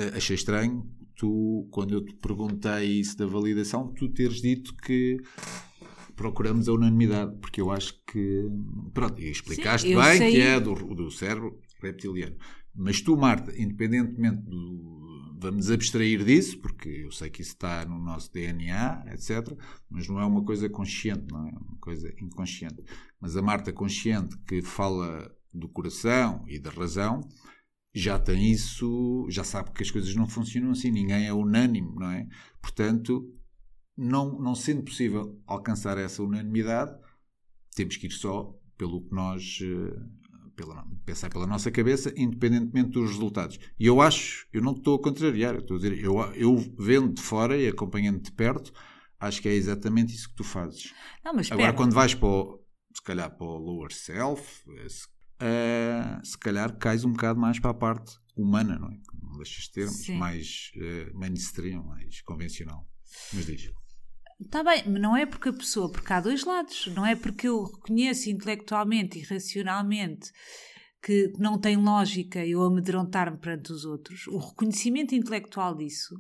achei estranho tu, quando eu te perguntei isso da validação, tu teres dito que procuramos a unanimidade, porque eu acho que... Pronto, e explicaste Sim, bem sei. que é do cérebro reptiliano. Mas tu, Marta, independentemente vamos abstrair disso, porque eu sei que isso está no nosso DNA, etc., mas não é uma coisa consciente, não é uma coisa inconsciente. Mas a Marta consciente, que fala do coração e da razão, já tem isso, já sabe que as coisas não funcionam assim, ninguém é unânime, não é? Portanto, não sendo possível alcançar essa unanimidade, temos que ir só pelo que nós... pensar pela nossa cabeça, independentemente dos resultados. E eu não estou a contrariar, eu estou a dizer, eu vendo de fora e acompanhando de perto, acho que é exatamente isso que tu fazes. Não, mas Agora, espera. quando vais se calhar para o lower self, se calhar cais um bocado mais para a parte humana, não é? Não deixas de ter, mais mainstream, mais convencional. Mas diz. Está bem, mas não é porque há dois lados, não é porque eu reconheço intelectualmente e racionalmente que não tem lógica eu amedrontar-me perante os outros. O reconhecimento intelectual disso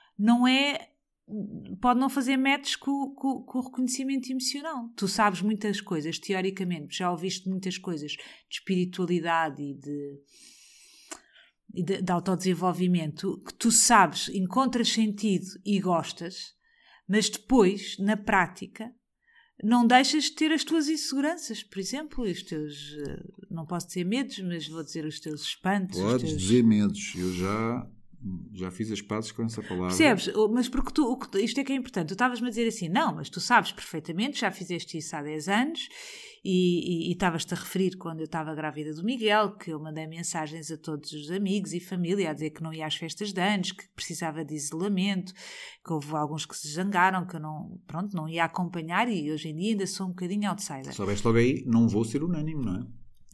pode não fazer match com o reconhecimento emocional. Tu sabes muitas coisas, teoricamente, já ouviste muitas coisas de espiritualidade e de autodesenvolvimento, que tu sabes, encontras sentido e gostas, mas depois, na prática, não deixas de ter as tuas inseguranças, por exemplo, os teus, não posso dizer medos, mas vou dizer os teus espantos. Podes dizer medos, eu já fiz as pazes com essa palavra. Percebes? Mas porque isto é que é importante, tu estavas-me a dizer assim, não, mas tu sabes perfeitamente, já fizeste isso há 10 anos, e estavas-te a referir quando eu estava grávida do Miguel, que eu mandei mensagens a todos os amigos e família a dizer que não ia às festas de anos, que precisava de isolamento, que houve alguns que se zangaram, que eu não ia acompanhar, e hoje em dia ainda sou um bocadinho outsider. Soubeste logo aí, não vou ser unânime, não é?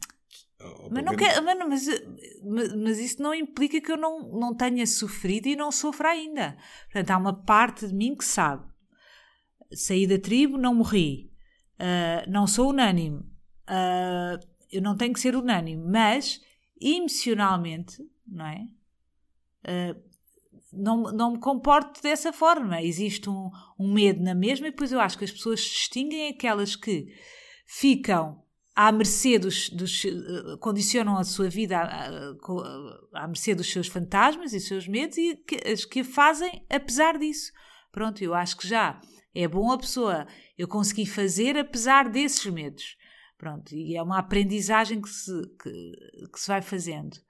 Mas isso não implica que eu não tenha sofrido e não sofra ainda. Portanto, há uma parte de mim que sabe. Saí da tribo, não morri. Não sou unânime. Eu não tenho que ser unânime. Mas, emocionalmente, não é? Não me comporto dessa forma. Existe um medo na mesma e depois eu acho que as pessoas se distinguem aquelas que ficam à mercê condicionam a sua vida à mercê dos seus fantasmas e seus medos, e as que a fazem apesar disso. Pronto, eu acho que já é bom a pessoa eu conseguir fazer apesar desses medos. Pronto, e é uma aprendizagem que se vai fazendo.